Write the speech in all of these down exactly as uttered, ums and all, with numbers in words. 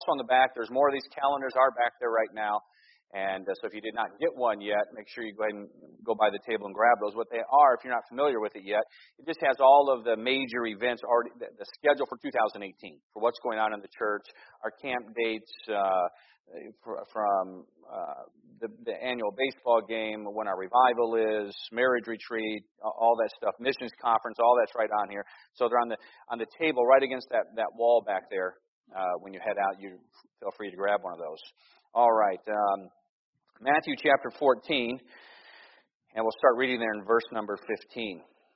on the back. There's more of these calendars are back there right now. And uh, so if you did not get one yet, make sure you go ahead and go by the table and grab those. What they are, if you're not familiar with it yet, it just has all of the major events, already, the, the schedule for two thousand eighteen, for what's going on in the church, our camp dates, uh, from uh, the, the annual baseball game, when our revival is, marriage retreat, all that stuff, missions conference, all that's right on here. So they're on the on the table right against that, that wall back there. Uh, when you head out, you feel free to grab one of those. All right. Um, Matthew chapter fourteen, and we'll start reading there in verse number fifteen.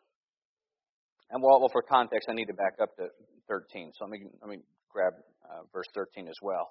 And well, well for context, I need to back up to thirteen. So let me, let me grab uh, verse thirteen as well.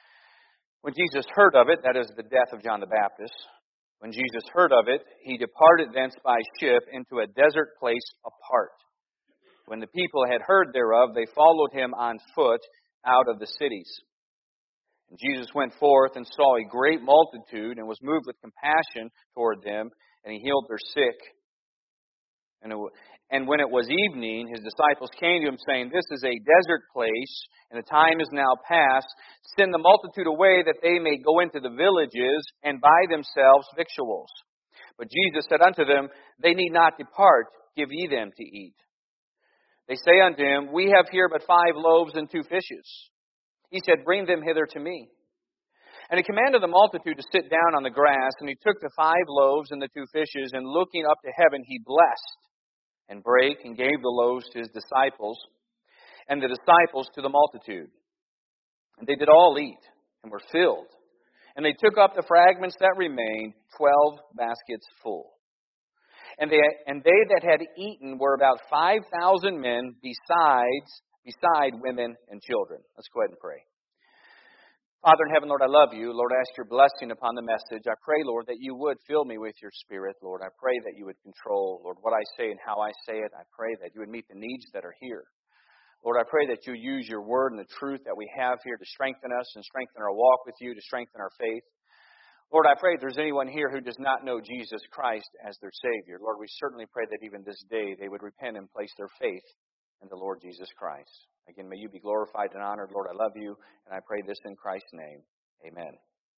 When Jesus heard of it, that is the death of John the Baptist, when Jesus heard of it, he departed thence by ship into a desert place apart. When the people had heard thereof, they followed him on foot out of the cities. And Jesus went forth and saw a great multitude and was moved with compassion toward them, and he healed their sick. And, it, and when it was evening, his disciples came to him, saying, This is a desert place, and the time is now past. Send the multitude away, that they may go into the villages and buy themselves victuals. But Jesus said unto them, They need not depart, give ye them to eat. They say unto him, We have here but five loaves and two fishes. He said, Bring them hither to me. And he commanded the multitude to sit down on the grass, and he took the five loaves and the two fishes, and looking up to heaven, he blessed, and brake, and gave the loaves to his disciples, and the disciples to the multitude. And they did all eat, and were filled. And they took up the fragments that remained, twelve baskets full. And they, and they that had eaten were about five thousand men, besides beside women and children. Let's go ahead and pray. Father in heaven, Lord, I love you. Lord, I ask your blessing upon the message. I pray, Lord, that you would fill me with your Spirit, Lord. I pray that you would control, Lord, what I say and how I say it. I pray that you would meet the needs that are here. Lord, I pray that you use your word and the truth that we have here to strengthen us and strengthen our walk with you, to strengthen our faith. Lord, I pray if there's anyone here who does not know Jesus Christ as their Savior, Lord, we certainly pray that even this day they would repent and place their faith in the Lord Jesus Christ. Again, may you be glorified and honored. Lord, I love you, and I pray this in Christ's name. Amen.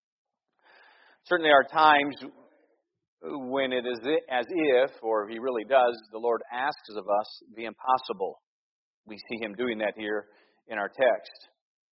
Certainly there are times when it is as if, or he really does, the Lord asks of us the impossible. We see him doing that here in our text.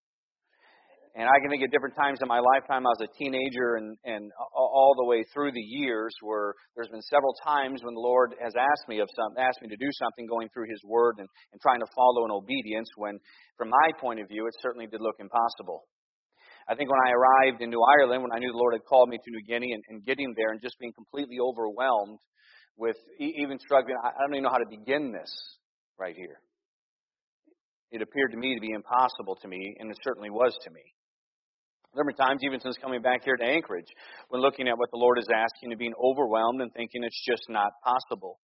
And I can think of different times in my lifetime. I was a teenager and, and all the way through the years where there's been several times when the Lord has asked me of some, asked me to do something going through his word and, and trying to follow in obedience when, from my point of view, it certainly did look impossible. I think when I arrived in New Ireland, when I knew the Lord had called me to New Guinea and, and getting there and just being completely overwhelmed with even struggling, I don't even know how to begin this right here. It appeared to me to be impossible to me, and it certainly was to me. There were times, even since coming back here to Anchorage, when looking at what the Lord is asking and being overwhelmed and thinking it's just not possible.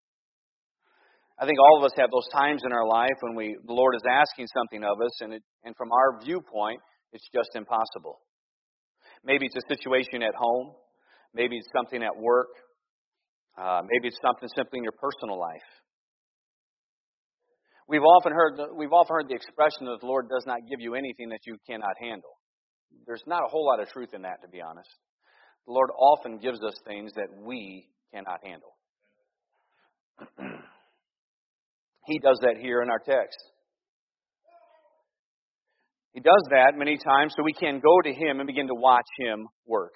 I think all of us have those times in our life when we the Lord is asking something of us, and it, and from our viewpoint, it's just impossible. Maybe it's a situation at home. Maybe it's something at work. Uh, maybe it's something simply in your personal life. We've often heard the, we've often heard the expression that the Lord does not give you anything that you cannot handle. There's not a whole lot of truth in that, to be honest. The Lord often gives us things that we cannot handle. He does that here in our text. He does that many times so we can go to him and begin to watch him work.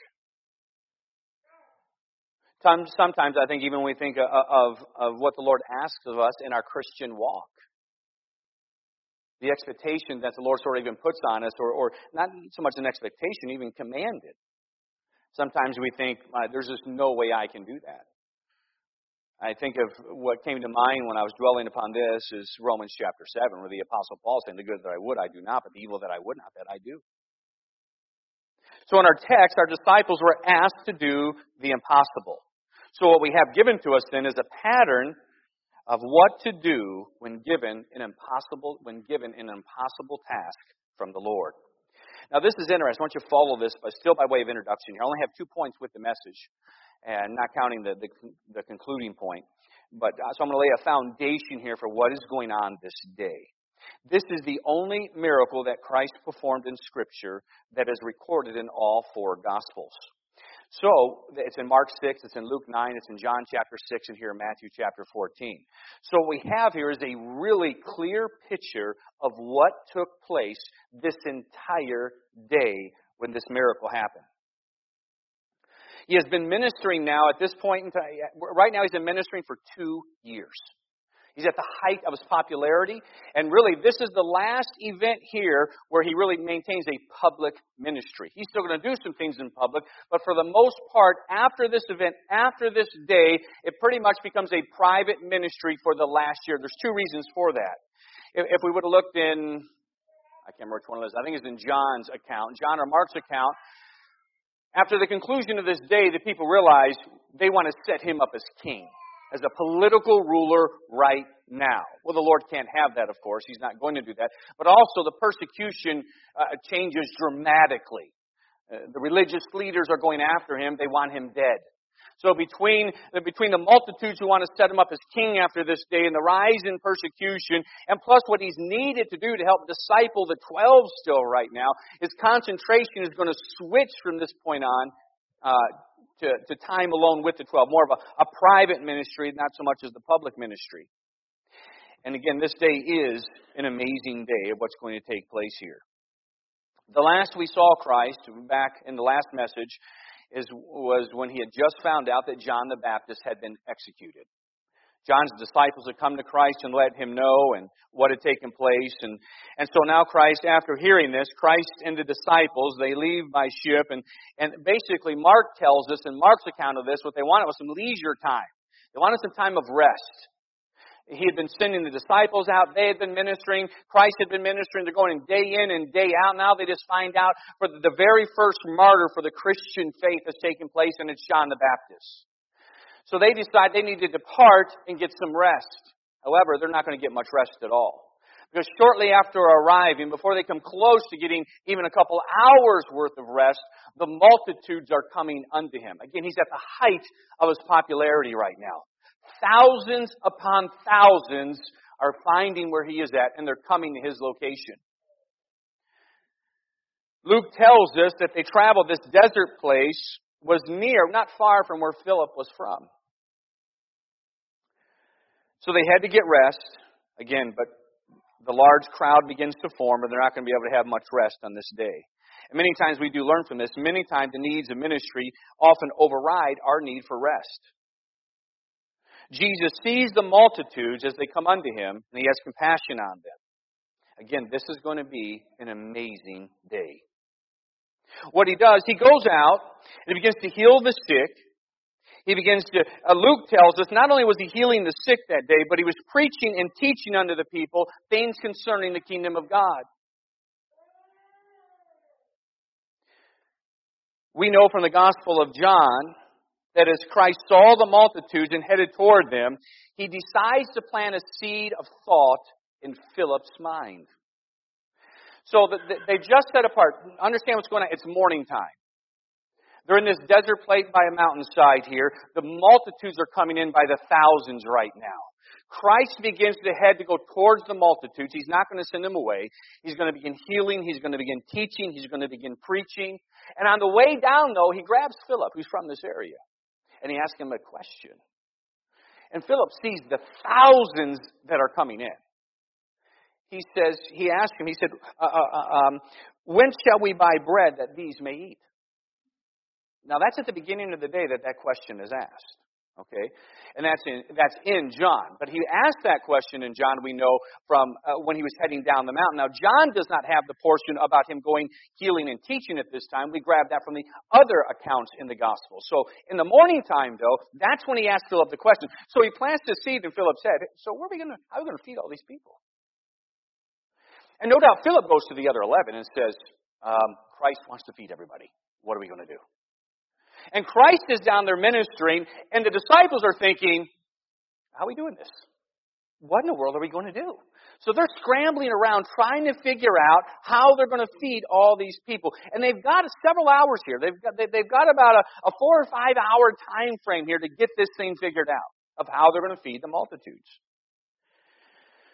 Sometimes I think even when we think of, of, of what the Lord asks of us in our Christian walk, the expectation that the Lord sort of even puts on us, or, or not so much an expectation, even commanded. Sometimes we think, there's just no way I can do that. I think of what came to mind when I was dwelling upon this is Romans chapter seven, where the Apostle Paul saying, the good that I would, I do not, but the evil that I would not, that I do. So in our text, our disciples were asked to do the impossible. So what we have given to us then is a pattern of what to do when given an impossible, when given an impossible task from the Lord. Now this is interesting. I want you to follow this, but still by way of introduction here. I only have two points with the message, and not counting the, the, the concluding point. But uh, so I'm going to lay a foundation here for what is going on this day. This is the only miracle that Christ performed in Scripture that is recorded in all four Gospels. So, it's in Mark six, it's in Luke nine, it's in John chapter six, and here in Matthew chapter fourteen. So what we have here is a really clear picture of what took place this entire day when this miracle happened. He has been ministering now at this point in time, right now he's been ministering for two years. He's at the height of his popularity, and really this is the last event here where he really maintains a public ministry. He's still going to do some things in public, but for the most part, after this event, after this day, it pretty much becomes a private ministry for the last year. There's two reasons for that. If, if we would have looked in, I can't remember which one it was, I think it's in John's account, John or Mark's account, after the conclusion of this day, the people realized they want to set him up as king, as a political ruler right now. Well, the Lord can't have that, of course. He's not going to do that. But also the persecution uh, changes dramatically. Uh, the religious leaders are going after him. They want him dead. So between, between the multitudes who want to set him up as king after this day and the rise in persecution, and plus what he's needed to do to help disciple the twelve still right now, his concentration is going to switch from this point on uh, To, to time alone with the twelve. More of a, a private ministry, not so much as the public ministry. And again, this day is an amazing day of what's going to take place here. The last we saw Christ, back in the last message, is was when he had just found out that John the Baptist had been executed. John's disciples had come to Christ and let him know and what had taken place. And, and so now Christ, after hearing this, Christ and the disciples, they leave by ship. And, and basically Mark tells us, in Mark's account of this, what they wanted was some leisure time. They wanted some time of rest. He had been sending the disciples out. They had been ministering. Christ had been ministering. They're going day in and day out. Now they just find out for the very first martyr for the Christian faith has taken place, and it's John the Baptist. So they decide they need to depart and get some rest. However, they're not going to get much rest at all. Because shortly after arriving, before they come close to getting even a couple hours worth of rest, the multitudes are coming unto him. Again, he's at the height of his popularity right now. Thousands upon thousands are finding where he is at, and they're coming to his location. Luke tells us that they traveled this desert place was near, not far from where Philip was from. So they had to get rest, again, but the large crowd begins to form, and they're not going to be able to have much rest on this day. And many times we do learn from this, many times the needs of ministry often override our need for rest. Jesus sees the multitudes as they come unto him, and he has compassion on them. Again, this is going to be an amazing day. What he does, he goes out and he begins to heal the sick. He begins to, uh, Luke tells us, not only was he healing the sick that day, but he was preaching and teaching unto the people things concerning the kingdom of God. We know from the Gospel of John that as Christ saw the multitudes and headed toward them, he decides to plant a seed of thought in Philip's mind. So they just set apart. Understand what's going on. It's morning time. They're in this desert place by a mountainside here. The multitudes are coming in by the thousands right now. Christ begins to head to go towards the multitudes. He's not going to send them away. He's going to begin healing. He's going to begin teaching. He's going to begin preaching. And on the way down, though, he grabs Philip, who's from this area. And he asks him a question. And Philip sees the thousands that are coming in. He says, he asked him, he said, uh, uh, um, when shall we buy bread that these may eat? Now that's at the beginning of the day that that question is asked. Okay? And that's in, that's in John. But he asked that question in John, we know, from uh, when he was heading down the mountain. Now John does not have the portion about him going healing and teaching at this time. We grab that from the other accounts in the gospel. So in the morning time, though, that's when he asked Philip the question. So he plants the seed in Philip's head. So where are we going to, how are we going to feed all these people? And no doubt Philip goes to the other eleven and says, um, Christ wants to feed everybody. What are we going to do? And Christ is down there ministering, and the disciples are thinking, how are we doing this? What in the world are we going to do? So they're scrambling around trying to figure out how they're going to feed all these people. And they've got several hours here. They've got, they've got about a, a four or five hour time frame here to get this thing figured out of how they're going to feed the multitudes.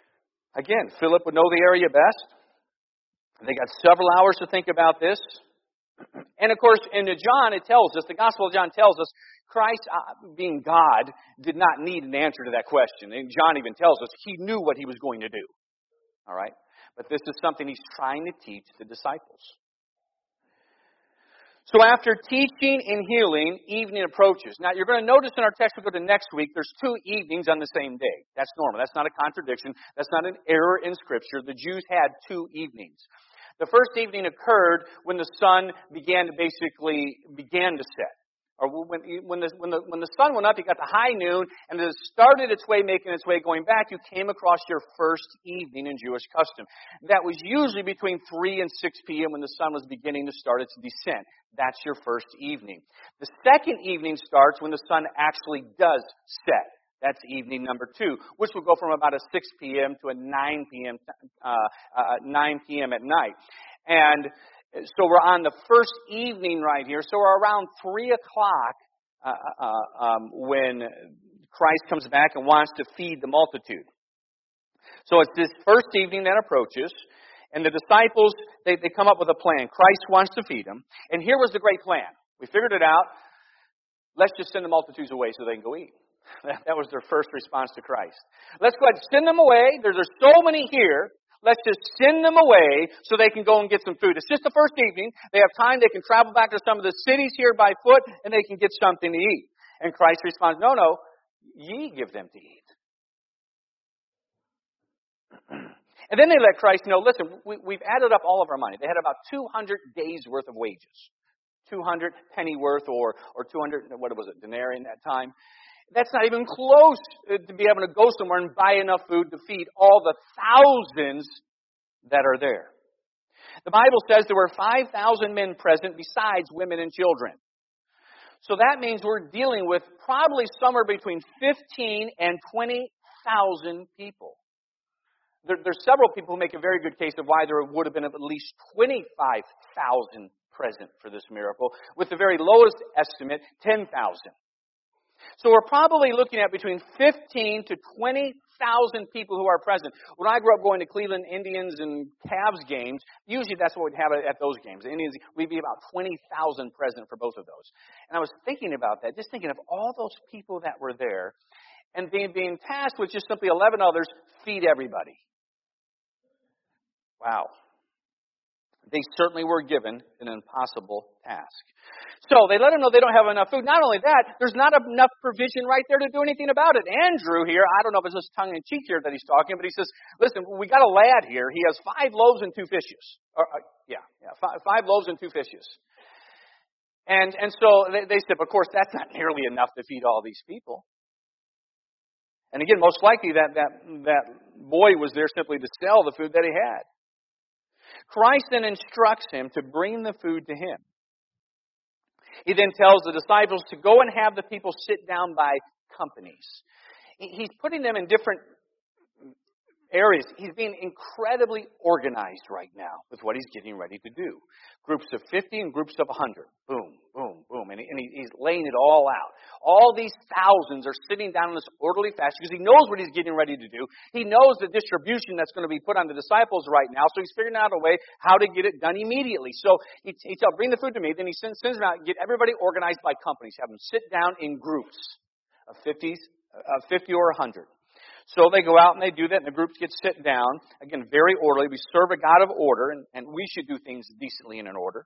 Again, Philip would know the area best. They got several hours to think about this. And of course, in John, it tells us, the Gospel of John tells us, Christ, uh, being God, did not need an answer to that question. And John even tells us he knew what he was going to do. All right? But this is something he's trying to teach the disciples. So after teaching and healing, evening approaches. Now, you're going to notice in our text we go to next week, there's two evenings on the same day. That's normal. That's not a contradiction. That's not an error in Scripture. The Jews had two evenings. The first evening occurred when the sun began to basically began to set. Or when, when, the, when, the, when the sun went up, you got the high noon, and as it started its way, making its way going back, you came across your first evening in Jewish custom. That was usually between three and six p.m. when the sun was beginning to start its descent. That's your first evening. The second evening starts when the sun actually does set. That's evening number two, which will go from about a six p.m. to a nine p.m. Uh, uh, nine p.m. at night. And so we're on the first evening right here. So we're around three o'clock uh, uh, um, when Christ comes back and wants to feed the multitude. So it's this first evening that approaches. And the disciples, they, they come up with a plan. Christ wants to feed them. And here was the great plan. We figured it out. Let's just send the multitudes away so they can go eat. That was their first response to Christ. Let's go ahead and send them away. There's, there's so many here. Let's just send them away so they can go and get some food. It's just the first evening. They have time. They can travel back to some of the cities here by foot, and they can get something to eat. And Christ responds, no, no, ye give them to eat. And then they let Christ know, listen, we, we've added up all of our money. They had about two hundred days' worth of wages. two hundred penny worth or, or two hundred, what was it, denarii in that time. That's not even close to be able to go somewhere and buy enough food to feed all the thousands that are there. The Bible says there were five thousand men present besides women and children. So that means we're dealing with probably somewhere between fifteen and twenty thousand people. There, there's several people who make a very good case of why there would have been at least twenty-five thousand present for this miracle, with the very lowest estimate, ten thousand. So we're probably looking at between fifteen to twenty thousand people who are present. When I grew up going to Cleveland Indians and Cavs games, usually that's what we'd have at those games. The Indians, we'd be about twenty thousand present for both of those. And I was thinking about that, just thinking of all those people that were there, and being, being tasked with just simply eleven others, feed everybody. Wow. They certainly were given an impossible task. So they let them know they don't have enough food. Not only that, there's not enough provision right there to do anything about it. Andrew here, I don't know if it's just tongue-in-cheek here that he's talking, but he says, listen, we got a lad here. He has five loaves and two fishes. Or, uh, yeah, yeah, five, five loaves and two fishes. And and so they, they said, of course, that's not nearly enough to feed all these people. And again, most likely that, that, that boy was there simply to sell the food that he had. Christ then instructs him to bring the food to him. He then tells the disciples to go and have the people sit down by companies. He's putting them in different areas. He's being incredibly organized right now with what he's getting ready to do. Groups of fifty and groups of one hundred. Boom, boom, boom. And, he, and he, he's laying it all out. All these thousands are sitting down in this orderly fashion because he knows what he's getting ready to do. He knows the distribution that's going to be put on the disciples right now. So he's figuring out a way how to get it done immediately. So he, he tells, bring the food to me. Then he sends, sends them out, get everybody organized by companies. Have them sit down in groups of fifties, uh, fifty or one hundred. So they go out and they do that, and the groups get sit down. Again, very orderly. We serve a God of order, and, and we should do things decently and in order.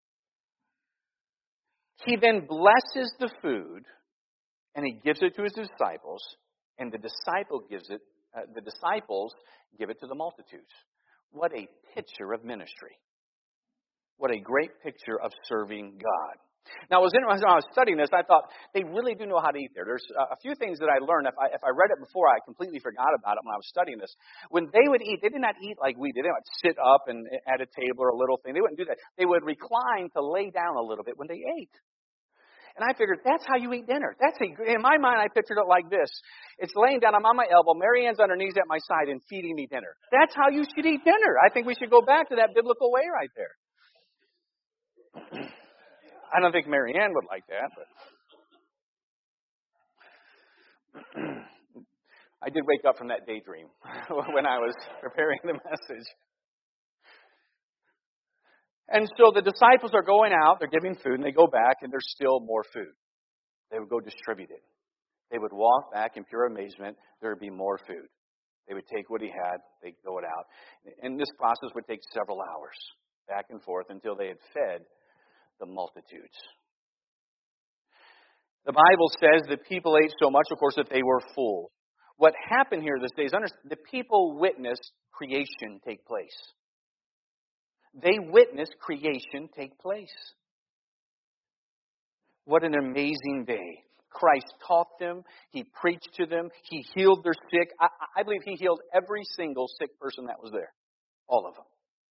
He then blesses the food, and he gives it to his disciples, and the disciple gives it. Uh, the disciples give it to the multitudes. What a picture of ministry! What a great picture of serving God. Now, as I was studying this, I thought, they really do know how to eat there. There's a few things that I learned. If I, if I read it before, I completely forgot about it when I was studying this. When they would eat, they did not eat like we did. They would sit up and at a table or a little thing. They wouldn't do that. They would recline to lay down a little bit when they ate. And I figured, that's how you eat dinner. That's a, in my mind, I pictured it like this. It's laying down, I'm on my elbow, Mary Ann's on her knees at my side and feeding me dinner. That's how you should eat dinner. I think we should go back to that biblical way right there. I don't think Mary Ann would like that, but I did wake up from that daydream when I was preparing the message. And so the disciples are going out, they're giving food, and they go back, and there's still more food. They would go distribute it. They would walk back in pure amazement. There would be more food. They would take what he had, they'd go it out. And this process would take several hours, back and forth, until they had fed the multitudes. The Bible says that people ate so much, of course, that they were full. What happened here this day is the people witnessed creation take place. They witnessed creation take place. What an amazing day. Christ taught them. He preached to them. He healed their sick. I, I believe He healed every single sick person that was there. All of them.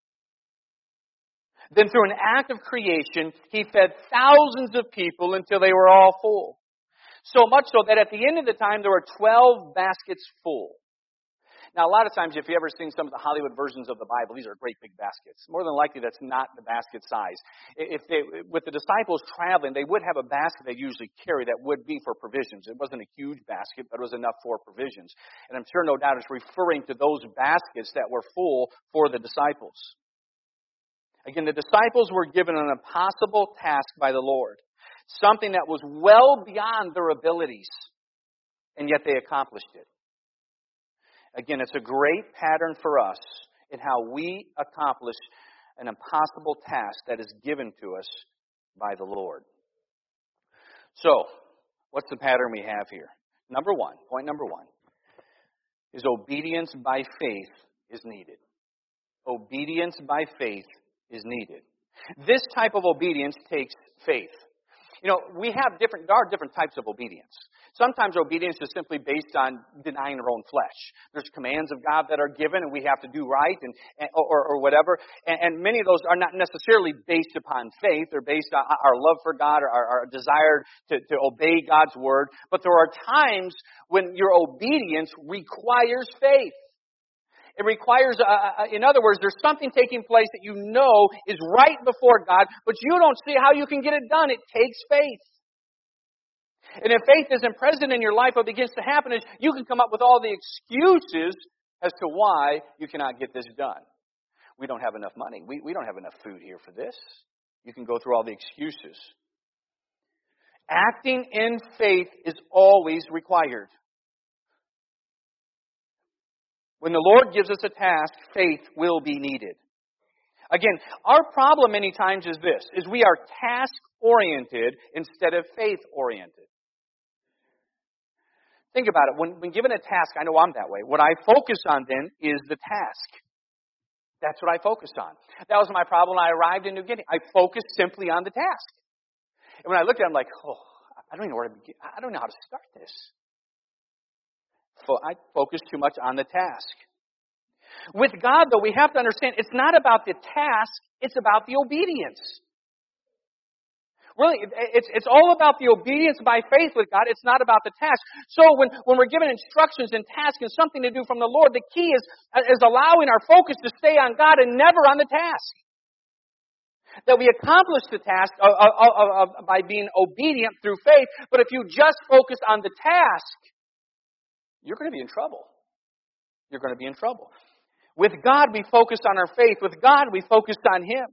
Then through an act of creation, He fed thousands of people until they were all full. So much so that at the end of the time, there were twelve baskets full. Now, a lot of times, if you ever seen some of the Hollywood versions of the Bible, these are great big baskets. More than likely, that's not the basket size. If they, with the disciples traveling, they would have a basket they usually carry that would be for provisions. It wasn't a huge basket, but it was enough for provisions. And I'm sure, no doubt, it's referring to those baskets that were full for the disciples. Again, the disciples were given an impossible task by the Lord. Something that was well beyond their abilities. And yet they accomplished it. Again, it's a great pattern for us in how we accomplish an impossible task that is given to us by the Lord. So, what's the pattern we have here? Number one, point number one, is obedience by faith is needed. Obedience by faith is needed. This type of obedience takes faith. You know, we have different, there are different types of obedience. Sometimes obedience is simply based on denying our own flesh. There's commands of God that are given and we have to do right and, and or, or whatever. And, and many of those are not necessarily based upon faith. They're based on our love for God or our, our desire to, to obey God's word. But there are times when your obedience requires faith. It requires, uh, in other words, there's something taking place that you know is right before God, but you don't see how you can get it done. It takes faith. And if faith isn't present in your life, what begins to happen is you can come up with all the excuses as to why you cannot get this done. We don't have enough money. We, we don't have enough food here for this. You can go through all the excuses. Acting in faith is always required. When the Lord gives us a task, faith will be needed. Again, our problem many times is this, is we are task-oriented instead of faith-oriented. Think about it. When, when given a task, I know I'm that way. What I focus on then is the task. That's what I focused on. That was my problem when I arrived in New Guinea. I focused simply on the task. And when I looked at it, I'm like, oh, I don't even know where to begin. I don't know how to start this. I focused too much on the task. With God, though, we have to understand it's not about the task, it's about the obedience. Really, it's, it's all about the obedience by faith with God. It's not about the task. So when, when we're given instructions and tasks and something to do from the Lord, the key is, is allowing our focus to stay on God and never on the task. That we accomplish the task of, of, of, of, by being obedient through faith. But if you just focus on the task, you're going to be in trouble. You're going to be in trouble. With God, we focus on our faith. With God, we focus on Him.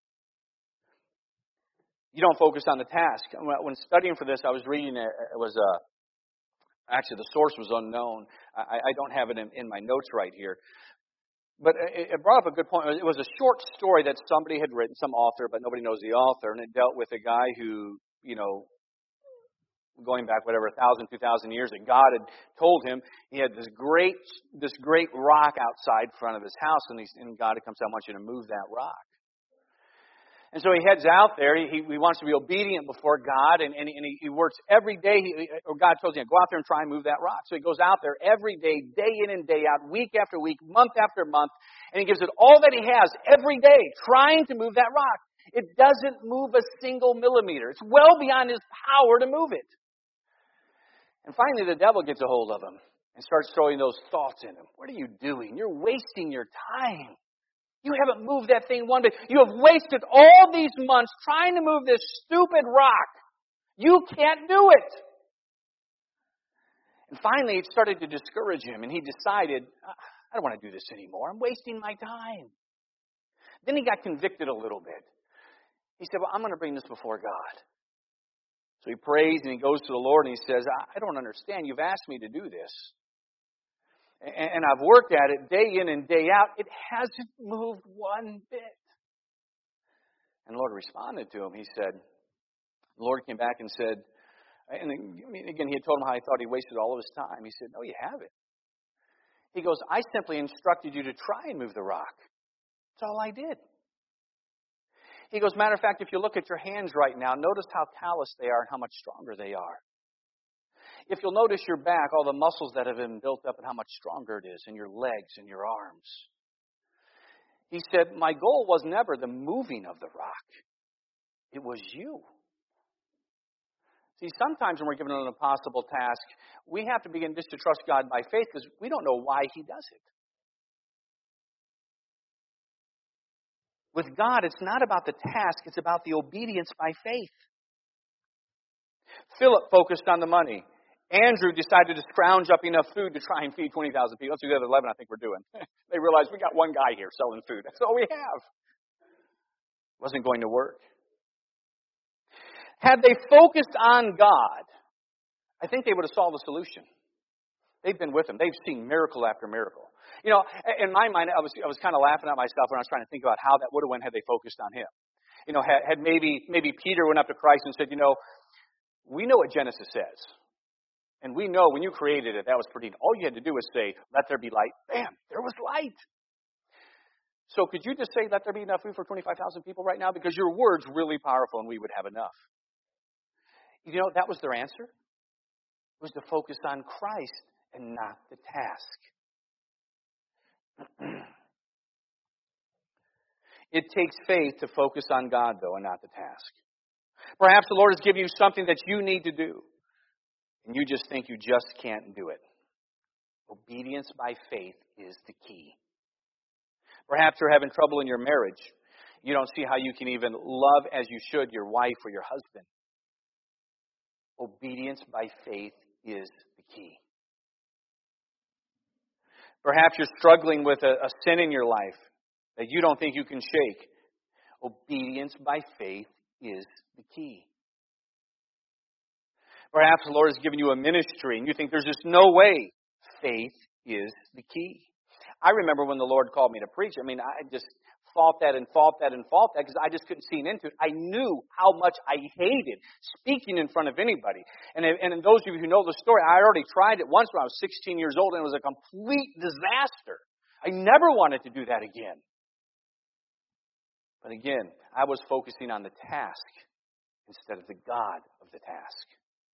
You don't focus on the task. When studying for this, I was reading, it was a, actually the source was unknown. I, I don't have it in, in my notes right here. But it, it brought up a good point. It was a short story that somebody had written, some author, but nobody knows the author. And it dealt with a guy who, you know, going back, whatever, a thousand, two thousand years, that God had told him he had this great, this great rock outside front of his house, and, he, and God had come said, I want you to move that rock. And so he heads out there. He, he wants to be obedient before God, and, and, and he, he works every day. He, or God tells him, go out there and try and move that rock. So he goes out there every day, day in and day out, week after week, month after month, and he gives it all that he has every day, trying to move that rock. It doesn't move a single millimeter. It's well beyond his power to move it. And finally, the devil gets a hold of him and starts throwing those thoughts in him. What are you doing? You're wasting your time. You haven't moved that thing one bit. You have wasted all these months trying to move this stupid rock. You can't do it. And finally, it started to discourage him, and he decided, I don't want to do this anymore. I'm wasting my time. Then he got convicted a little bit. He said, well, I'm going to bring this before God. So he prays and he goes to the Lord and he says, I don't understand. You've asked me to do this. And I've worked at it day in and day out. It hasn't moved one bit. And the Lord responded to him. He said, the Lord came back and said, and again, he had told him how he thought he wasted all of his time. He said, no, you haven't. He goes, I simply instructed you to try and move the rock. That's all I did. He goes, matter of fact, if you look at your hands right now, notice how callous they are and how much stronger they are. If you'll notice your back, all the muscles that have been built up and how much stronger it is, and your legs and your arms. He said, my goal was never the moving of the rock. It was you. See, sometimes when we're given an impossible task, we have to begin just to trust God by faith because we don't know why He does it. With God, it's not about the task, it's about the obedience by faith. Philip focused on the money. Andrew decided to scrounge up enough food to try and feed twenty thousand people. That's the other eleven I think we're doing. They realized we got one guy here selling food. That's all we have. It wasn't going to work. Had they focused on God, I think they would have solved the solution. They've been with Him. They've seen miracle after miracle. You know, in my mind, I was I was kind of laughing at myself when I was trying to think about how that would have went had they focused on Him. You know, had, had maybe maybe Peter went up to Christ and said, you know, we know what Genesis says. And we know when you created it, that was pretty. All you had to do was say, let there be light. Bam, there was light. So could you just say, let there be enough food for twenty-five thousand people right now? Because your word's really powerful and we would have enough. You know, that was their answer. It was to focus on Christ and not the task. It takes faith to focus on God, though, and not the task. Perhaps the Lord has given you something that you need to do, and you just think you just can't do it. Obedience by faith is the key. Perhaps you're having trouble in your marriage. You don't see how you can even love as you should your wife or your husband. Obedience by faith is the key. Perhaps you're struggling with a, a sin in your life that you don't think you can shake. Obedience by faith is the key. Perhaps the Lord has given you a ministry and you think there's just no way. Faith is the key. I remember when the Lord called me to preach. I mean, I just fought that and fought that and fought that because I just couldn't see into it. I knew how much I hated speaking in front of anybody. And, and those of you who know the story, I already tried it once when I was sixteen years old and it was a complete disaster. I never wanted to do that again. But again, I was focusing on the task instead of the God of the task.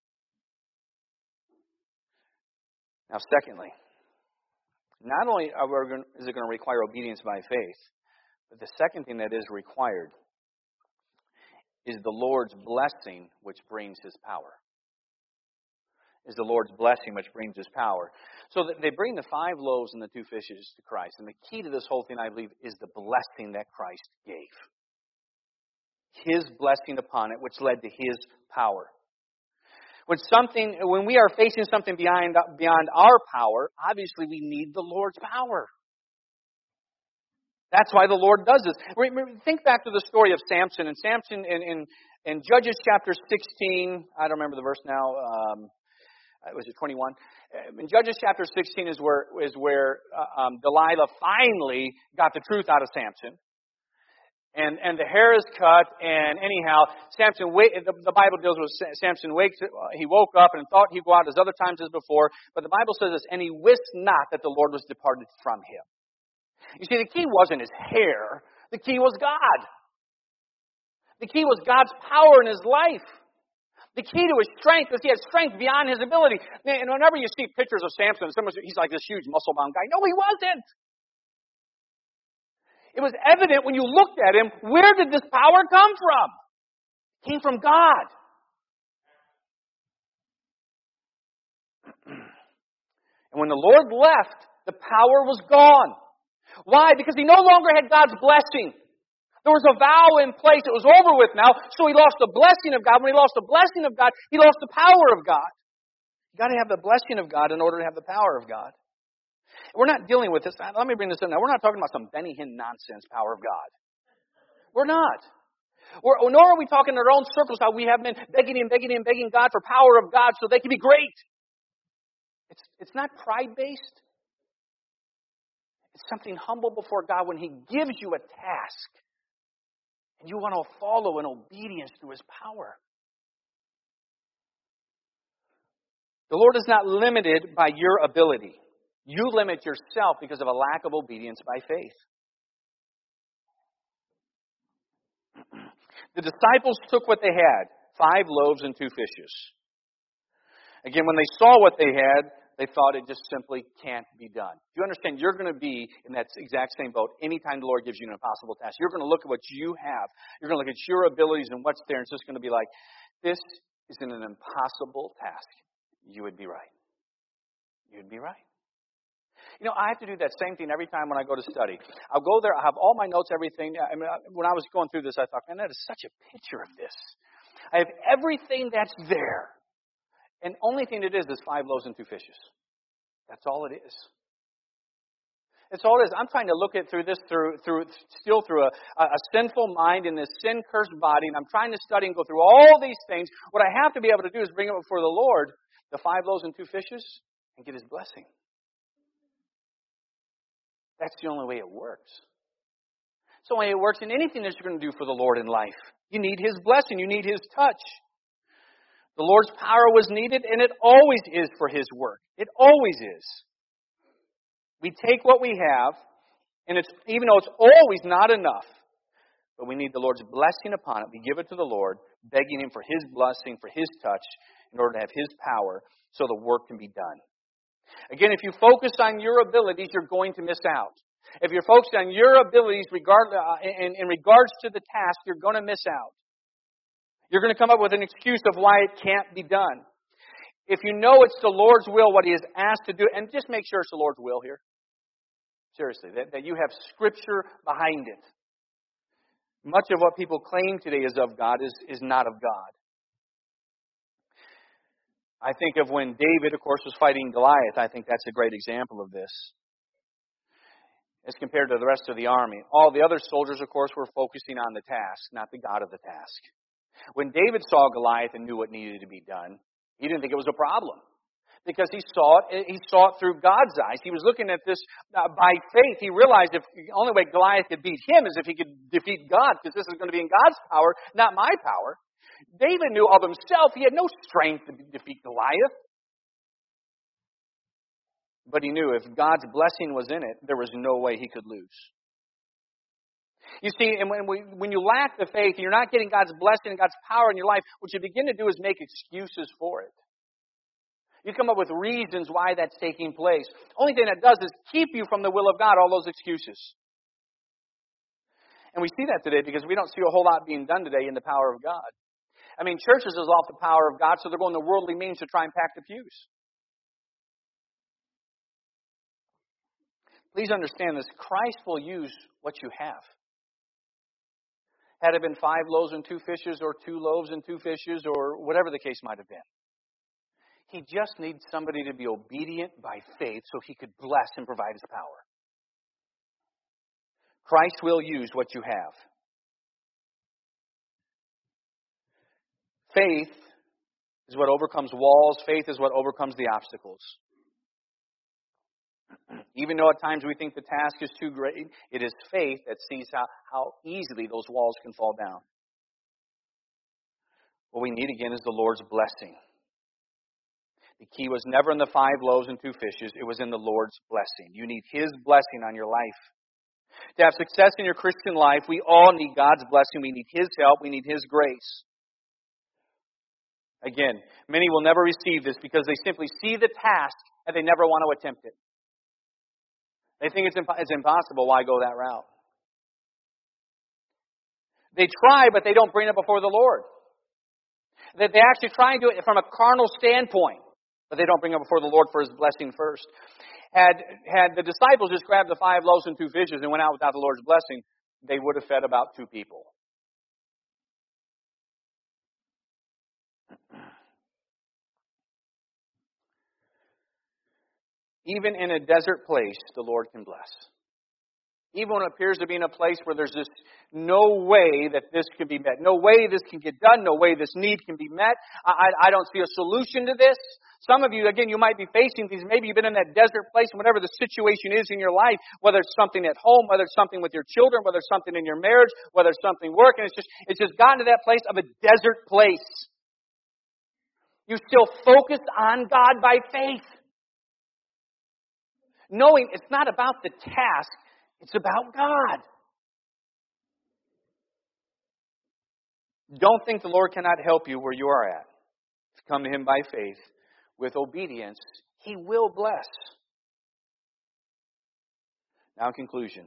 Now, secondly, not only are we going, is it going to require obedience by faith, but the second thing that is required is the Lord's blessing, which brings His power. Is the Lord's blessing, which brings His power. So they bring the five loaves and the two fishes to Christ. And the key to this whole thing, I believe, is the blessing that Christ gave. His blessing upon it, which led to His power. When something, when we are facing something beyond, beyond our power, obviously we need the Lord's power. That's why the Lord does this. Think back to the story of Samson. And Samson in, in, in Judges chapter sixteen, I don't remember the verse now, um, was it twenty-one? In Judges chapter sixteen is where, is where uh, um, Delilah finally got the truth out of Samson. And and the hair is cut, and anyhow, Samson. The, the Bible deals with Samson wakes. He woke up and thought he'd go out as other times as before, but the Bible says this, and he wist not that the Lord was departed from him. You see, the key wasn't his hair; the key was God. The key was God's power in his life. The key to his strength was he had strength beyond his ability. And whenever you see pictures of Samson, someone he's like this huge muscle-bound guy. No, he wasn't. It was evident when you looked at him, where did this power come from? It came from God. And when the Lord left, the power was gone. Why? Because he no longer had God's blessing. There was a vow in place. It was over with now, so he lost the blessing of God. When he lost the blessing of God, he lost the power of God. You've got to have the blessing of God in order to have the power of God. We're not dealing with this. Let me bring this in now. We're not talking about some Benny Hinn nonsense power of God. We're not. We're, nor are we talking in our own circles how we have been begging and begging and begging God for power of God so they can be great. It's, it's not pride-based. It's something humble before God when He gives you a task and you want to follow in obedience to His power. The Lord is not limited by your ability. You limit yourself because of a lack of obedience by faith. The disciples took what they had, five loaves and two fishes. Again, when they saw what they had, they thought it just simply can't be done. You understand, you're going to be in that exact same boat anytime the Lord gives you an impossible task. You're going to look at what you have. You're going to look at your abilities and what's there, and it's just going to be like, this isn't an impossible task. You would be right. You'd be right. You know, I have to do that same thing every time when I go to study. I'll go there, I'll have all my notes, everything. I mean, when I was going through this, I thought, man, that is such a picture of this. I have everything that's there. And only thing it is is five loaves and two fishes. That's all it is. That's all it is. I'm trying to look at through this through through still through a, a sinful mind in this sin-cursed body, and I'm trying to study and go through all these things. What I have to be able to do is bring it before the Lord, the five loaves and two fishes, and get His blessing. That's the only way it works. It's the only way it works in anything that you're going to do for the Lord in life. You need His blessing. You need His touch. The Lord's power was needed, and it always is for His work. It always is. We take what we have, and it's even though it's always not enough, but we need the Lord's blessing upon it. We give it to the Lord, begging Him for His blessing, for His touch, in order to have His power so the work can be done. Again, if you focus on your abilities, you're going to miss out. If you're focused on your abilities regard, uh, in, in regards to the task, you're going to miss out. You're going to come up with an excuse of why it can't be done. If you know it's the Lord's will, what He has asked to do, and just make sure it's the Lord's will here. Seriously, that, that you have Scripture behind it. Much of what people claim today is of God is, is not of God. I think of when David, of course, was fighting Goliath. I think that's a great example of this. As compared to the rest of the army. All the other soldiers, of course, were focusing on the task, not the God of the task. When David saw Goliath and knew what needed to be done, he didn't think it was a problem. Because he saw it, he saw it through God's eyes. He was looking at this uh, by faith. He realized if the only way Goliath could beat him is if he could defeat God, because this is going to be in God's power, not my power. David knew of himself he had no strength to defeat Goliath. But he knew if God's blessing was in it, there was no way he could lose. You see, and when, we, when you lack the faith, and you're not getting God's blessing and God's power in your life, what you begin to do is make excuses for it. You come up with reasons why that's taking place. Only thing that does is keep you from the will of God, all those excuses. And we see that today because we don't see a whole lot being done today in the power of God. I mean, churches is off the power of God, so they're going to worldly means to try and pack the pews. Please understand this. Christ will use what you have. Had it been five loaves and two fishes, or two loaves and two fishes, or whatever the case might have been. He just needs somebody to be obedient by faith so He could bless and provide His power. Christ will use what you have. Faith is what overcomes walls. Faith is what overcomes the obstacles. Even though at times we think the task is too great, it is faith that sees how, how easily those walls can fall down. What we need again is the Lord's blessing. The key was never in the five loaves and two fishes. It was in the Lord's blessing. You need His blessing on your life. To have success in your Christian life, we all need God's blessing. We need His help. We need His grace. Again, many will never receive this because they simply see the task and they never want to attempt it. They think it's, imp- it's impossible. Why go that route? They try, but they don't bring it before the Lord. They, they actually try and do it from a carnal standpoint, but they don't bring it before the Lord for His blessing first. Had, had the disciples just grabbed the five loaves and two fishes and went out without the Lord's blessing, they would have fed about two people. Even in a desert place, the Lord can bless. Even when it appears to be in a place where there's just no way that this can be met. No way this can get done. No way this need can be met. I, I don't see a solution to this. Some of you, again, you might be facing these. Maybe you've been in that desert place, and whatever the situation is in your life, whether it's something at home, whether it's something with your children, whether it's something in your marriage, whether it's something working, it's just, it's just gotten to that place of a desert place. You still focus on God by faith. Knowing it's not about the task, it's about God. Don't think the Lord cannot help you where you are at. If you come to Him by faith, with obedience, He will bless. Now in conclusion,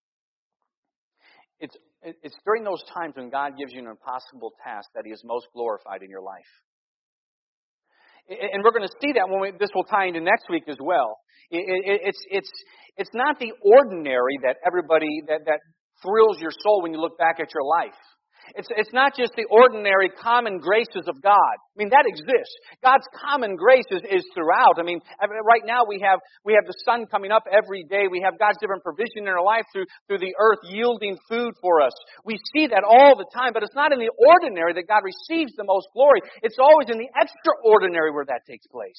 it's, it's during those times when God gives you an impossible task that He is most glorified in your life. And we're going to see that when we, this will tie into next week as well. It, it, it's, it's, it's not the ordinary that everybody, that, that thrills your soul when you look back at your life. It's, it's not just the ordinary common graces of God. I mean, that exists. God's common grace is, is throughout. I mean, right now we have, we have the sun coming up every day. We have God's different provision in our life through, through the earth yielding food for us. We see that all the time, but it's not in the ordinary that God receives the most glory. It's always in the extraordinary where that takes place.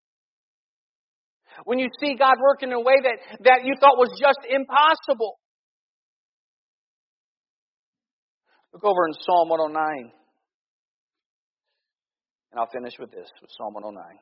When you see God working in a way that, that you thought was just impossible. Look over in Psalm one oh nine. And I'll finish with this, with Psalm one oh nine.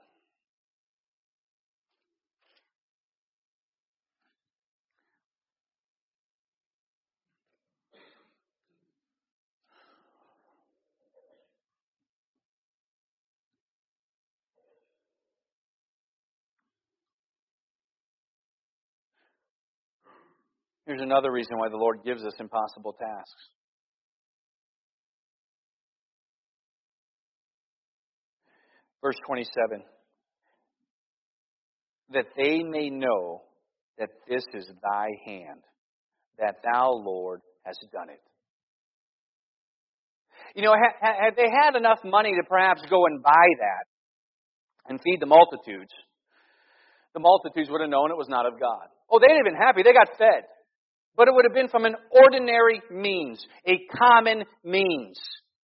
Here's another reason why the Lord gives us impossible tasks. Verse twenty-seven. That they may know that this is thy hand, that thou, Lord, hast done it. You know, had, had they had enough money to perhaps go and buy that and feed the multitudes, the multitudes would have known it was not of God. Oh, they'd have been happy. They got fed. But it would have been from an ordinary means, a common means.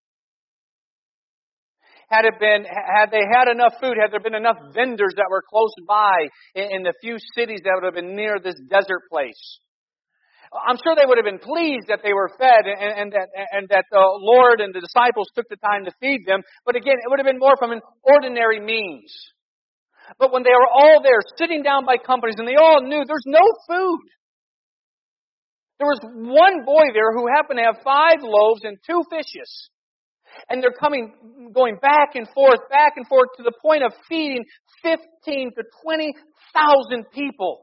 Had it been, had they had enough food, had there been enough vendors that were close by in, in the few cities that would have been near this desert place, I'm sure they would have been pleased that they were fed and, and that and that the Lord and the disciples took the time to feed them. But again, it would have been more from an ordinary means. But when they were all there, sitting down by companies, and they all knew there's no food. There was one boy there who happened to have five loaves and two fishes. And they're coming, going back and forth, back and forth to the point of feeding fifteen to twenty thousand people.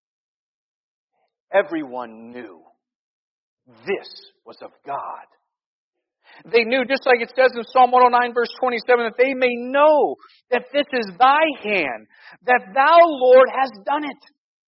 Everyone knew this was of God. They knew, just like it says in Psalm one oh nine, verse twenty-seven, that they may know that this is thy hand, that thou, Lord, hast done it.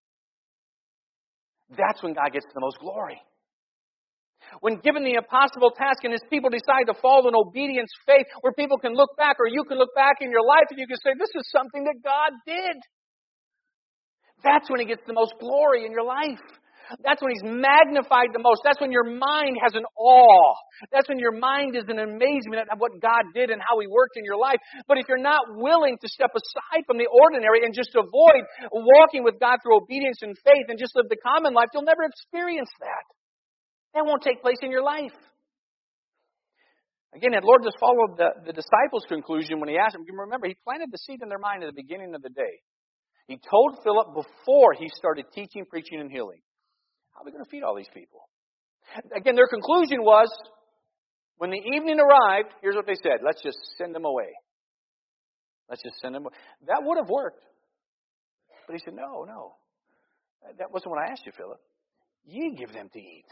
That's when God gets the most glory. When given the impossible task and His people decide to follow in obedience faith, where people can look back, or you can look back in your life and you can say, this is something that God did. That's when He gets the most glory in your life. That's when He's magnified the most. That's when your mind has an awe. That's when your mind is in amazement at what God did and how He worked in your life. But if you're not willing to step aside from the ordinary and just avoid walking with God through obedience and faith and just live the common life, you'll never experience that. That won't take place in your life. Again, the Lord just followed the, the disciples' conclusion when He asked them. Remember, He planted the seed in their mind at the beginning of the day. He told Philip before He started teaching, preaching, and healing. How are we going to feed all these people? Again, their conclusion was, when the evening arrived, here's what they said. Let's just send them away. Let's just send them away. That would have worked. But He said, no, no. That wasn't what I asked you, Philip. Ye give them to eat.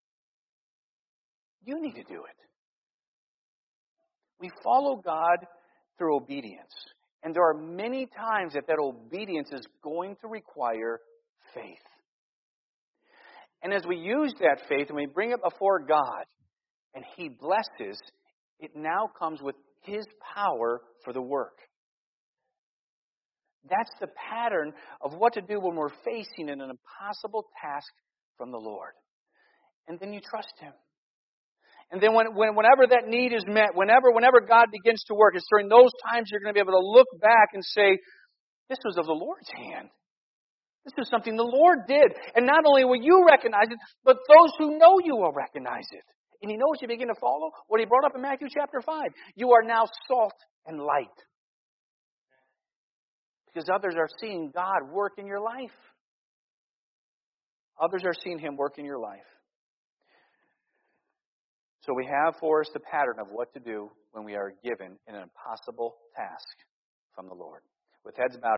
You need to do it. We follow God through obedience. And there are many times that that obedience is going to require faith. And as we use that faith and we bring it before God and He blesses, it now comes with His power for the work. That's the pattern of what to do when we're facing an impossible task from the Lord. And then you trust Him. And then when, when, whenever that need is met, whenever, whenever God begins to work, it's during those times you're going to be able to look back and say, this was of the Lord's hand. This is something the Lord did. And not only will you recognize it, but those who know you will recognize it. And you know what you begin to follow? What He brought up in Matthew chapter five. You are now salt and light. Because others are seeing God work in your life. Others are seeing Him work in your life. So we have for us the pattern of what to do when we are given an impossible task from the Lord. With heads bowed.